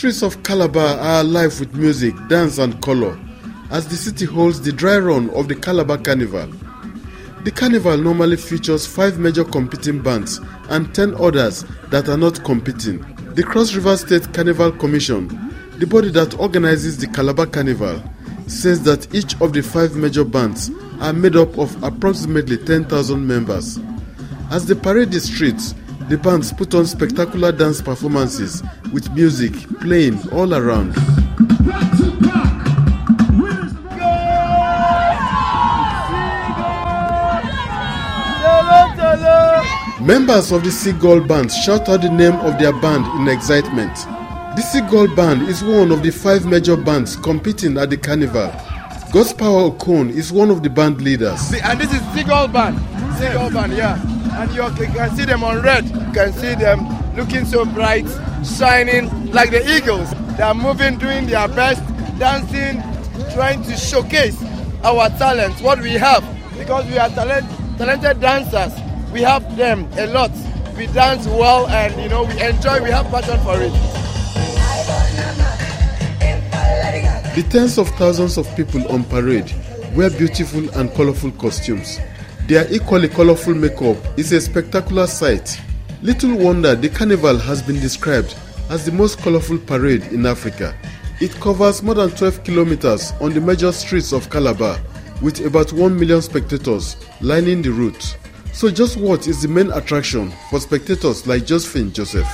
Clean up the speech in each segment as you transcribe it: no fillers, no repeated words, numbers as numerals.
streets of Calabar are alive with music, dance and color as the city holds the dry run of the Calabar Carnival. The carnival normally features 5 major competing bands and 10 others that are not competing. The Cross River State Carnival Commission, the body that organizes the Calabar Carnival, says that each of the 5 major bands are made up of approximately 10,000 members. As they parade the streets, the bands put on spectacular dance performances with music playing all around. Members of the Seagull Band shout out the name of their band in excitement. The Seagull Band is one of the 5 major bands competing at the carnival. Godspower Okon is one of the band leaders. And this is Seagull Band. Seagull Band, yeah. And you can see them on red. You can see them looking so bright, shining like the eagles. They are moving, doing their best, dancing, trying to showcase our talent, what we have. Because we are talented dancers. We have them a lot. We dance well and we enjoy, we have passion for it. The tens of thousands of people on parade wear beautiful and colorful costumes. Their equally colorful makeup is a spectacular sight. Little wonder the carnival has been described as the most colorful parade in Africa. It covers more than 12 kilometers on the major streets of Calabar with about 1 million spectators lining the route. So just what is the main attraction for spectators like Josephine Joseph?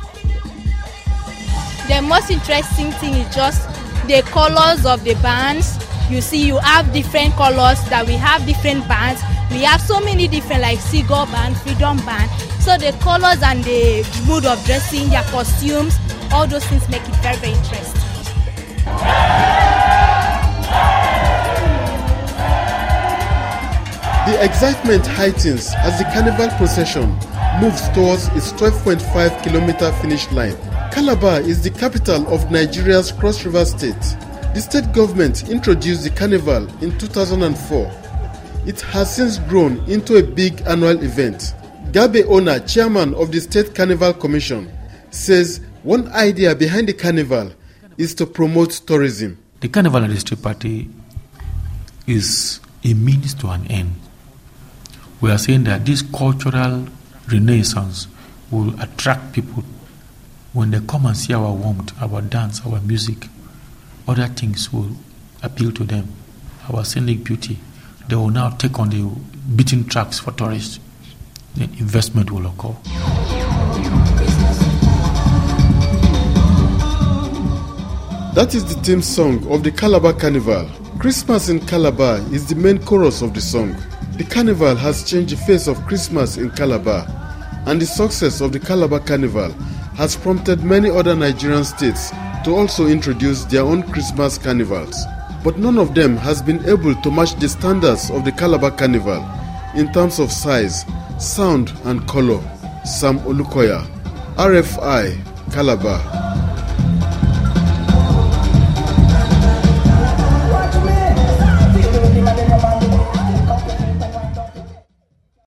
The most interesting thing is just the colors of the bands. You see, you have different colors, that we have different bands. We have so many different, like Seagull Band, Freedom Band. So the colors and the mood of dressing, their costumes, all those things make it very, very interesting. The excitement heightens as the carnival procession moves towards its 12.5 kilometer finish line. Calabar is the capital of Nigeria's Cross River State. The state government introduced the carnival in 2004. It has since grown into a big annual event. Gabe Ona, chairman of the State Carnival Commission, says one idea behind the carnival is to promote tourism. The Carnival and District Party is a means to an end. We are saying that this cultural renaissance will attract people. When they come and see our warmth, our dance, our music, other things will appeal to them. Our scenic beauty, they will now take on the beaten tracks for tourists. Then investment will occur. That is the theme song of the Calabar Carnival. Christmas in Calabar is the main chorus of the song. The carnival has changed the face of Christmas in Calabar, and the success of the Calabar Carnival has prompted many other Nigerian states to also introduce their own Christmas carnivals. But none of them has been able to match the standards of the Calabar Carnival in terms of size, sound and color. Sam Olukoya, RFI, Calabar.